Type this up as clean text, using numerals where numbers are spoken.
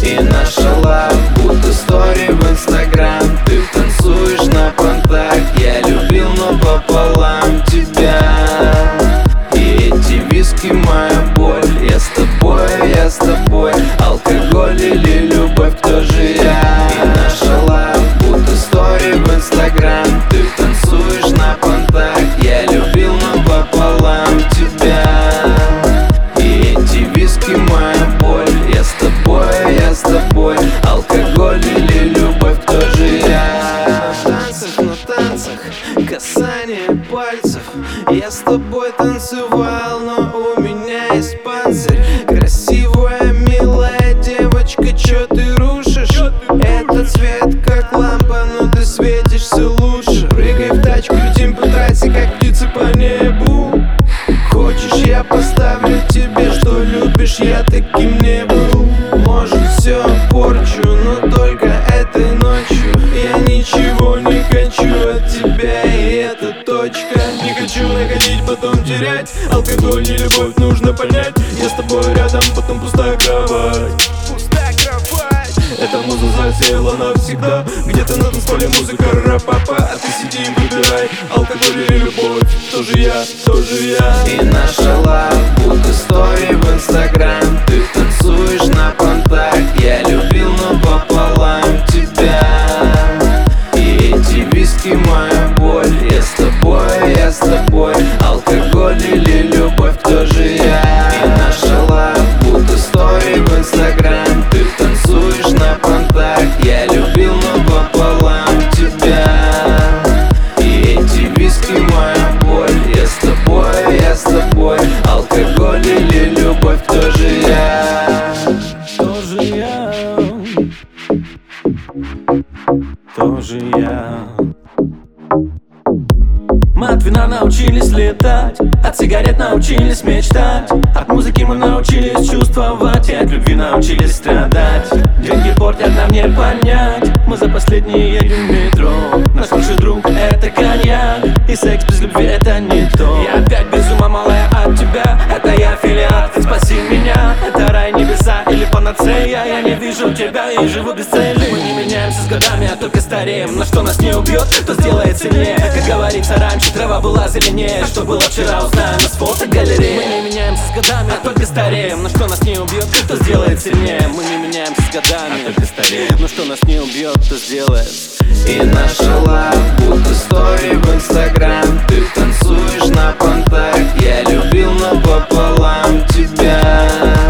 И наша лав будто стори в Инстаграм. Ты танцуешь на понтах, я любил, но пополам тебя. И эти виски моя боль. Я с тобой, я с тобой. Алкоголь или любовь, кто же я? И наша лав будто стори в Инстаграм. Ты танцуешь на понтах, я любил, но пополам тебя. И эти виски моя боль. Я с тобой, я с тобой. Алкоголь или любовь, кто же я? На танцах, касание пальцев. Я с тобой танцевал, но у меня есть панцирь. Красивая, милая девочка, чё ты рушишь? Этот цвет как лампа, но ты светишься лучше. Прыгай в тачку, летим по трассе, как птицы по небу. Хочешь, я поставлю тебе, что любишь, я таким не был. Может, все порчу, но только этой ночью. Я ничего не хочу от тебя, и это точка. Не хочу находить, потом терять. Алкоголь и любовь нужно понять. Я с тобой рядом, потом пустая кровать. Пустая кровать. Эта муза засела навсегда. Где-то на танцполе музыка ра-па-па. А ты сиди и выбирай, алкоголь или любовь. Тоже я, тоже я. И наша лав будто стори в Инстаграм. Ты танцуешь на понтах, я любил, но пополам тебя. И эти виски моя боль. Я с тобой, я с тобой. Алкоголь или любовь, кто же я? И наша лав будто стори в Инстаграм. Ты танцуешь на понтах, я любил, но пополам тебя. И эти виски моя боль. Я с тобой, я с тобой. Алкоголь или любовь, кто же я? Тоже я, тоже я. Мы от вина научились летать, от сигарет научились мечтать, от музыки мы научились чувствовать, и от любви научились страдать. Деньги портят, нам не понять. Мы за последние едем в метро. Наш лучший друг — это коньяк, и секс без любви — это не то. Я опять без ума, малая, от тебя. Это я, филиал, ты спаси меня. Это рай, небеса или панацея. Я не вижу тебя и живу без цели. Мы не меняемся с годами, а только стареем. Но что нас не убьет, то сделает сильнее. Как говорится, раньше трава была зеленее. Что было вчера, узнаем на фотогалерее. Мы не меняемся с годами, а только стареем. Но что нас не убьет, то сделает сильнее. Мы не меняемся с годами, а только стареем. Но что нас не убьет, то сделает. И наша лав будто стори в Инстаграм. Ты танцуешь на понтах, я любил, но пополам тебя.